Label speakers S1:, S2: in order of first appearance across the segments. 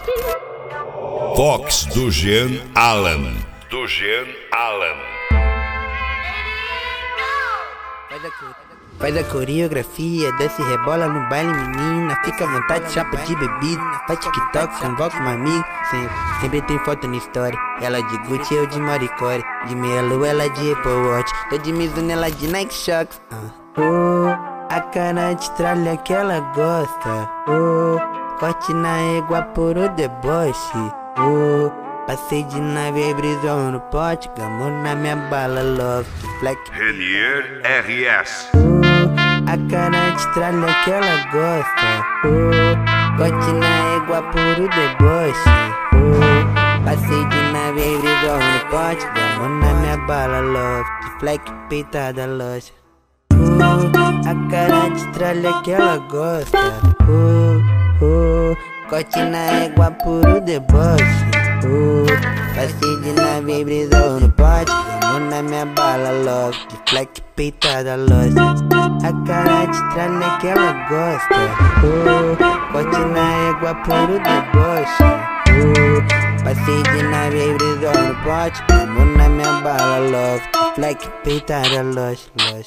S1: Fox do Jean Allen.
S2: Faz a coreografia, desce e rebola no baile, menina. Fica à vontade, chapa de bebida. Faz TikTok, convoca um amigo. Sempre tem foto na história. Ela de Gucci, eu de Maricore. De meia lua, ela de Apple Watch. Tô de Mizuno, ela de Nike Shox. A cara de tralha que ela gosta. Corte na égua por o deboche. Passei de nave e brisou no pote. Gamou na minha bala, love black
S1: Renier RS.
S2: a cara de tralha que ela gosta. Corte na égua por o deboche. Passei de nave e brisou no pote. Gamou na minha bala, love black peitada loja. A cara de tralha que ela gosta. Corte na égua por o deboche. Passei de nave e brisou no pote. Gamou na minha bala, love de black peitada loja. A cara de tralha que ela gosta. Corte na égua por o deboche. Passei de nave e brisou no pote. Gamou na minha bala, love de black peitada loja.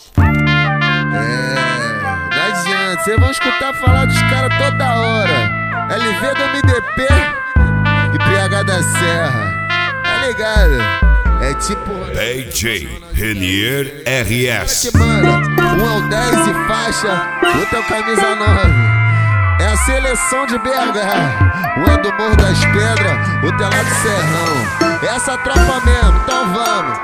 S3: Não adianta, cês vão escutar falar dos caras toda hora. LV do MDP e PH da Serra, tá ligado? É tipo
S1: DJ Renier RS.
S3: que manda, um é o 10 e faixa, outro é o camisa 9. É a seleção de BH, um é do Morro das Pedras, outro é lá do Serrão. É essa tropa mesmo, então vamos.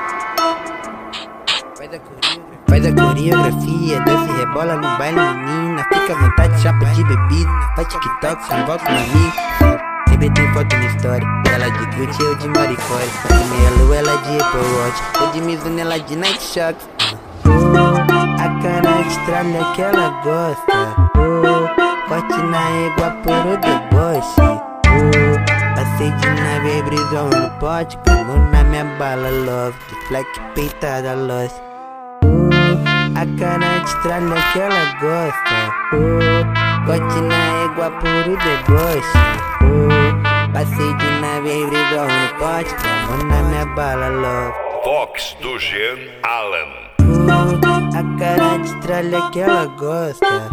S2: Faz a coreografia, desce e rebola no baile, menina. Fica à vontade, chapa de bebida. Faz TikTok, convoca um amigo. Sempre tem foto na história. Ela de Gucci, eu de Maricore. De meia lua, ela de Apple Watch. Eu de Mizuno, ela de Nike Shox. A cara de tralha que ela gosta. Corte na égua por o deboche. Passei de nave e brisou no pote. Gamou na minha bala, love de black peitada loja. A cara de tralha que ela gosta. Corte na égua por o deboche. Passei de nave e brisou no pote. Gamou na minha bala, love
S1: Fox do Jean Allen.
S2: a cara de tralha que ela gosta.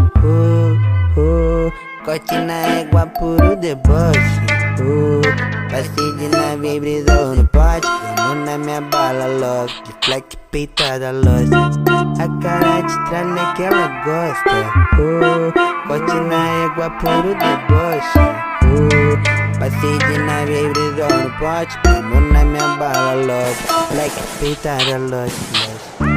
S2: Corte na égua por o deboche. Passei de nave e brisou no pote. Gamou na minha bala, love de black peitada loja. A cara de tralha que ela gosta. Corte na égua por o deboche. Passei de nave e brisou no pote. Gamou na minha bala, love black peitada loja.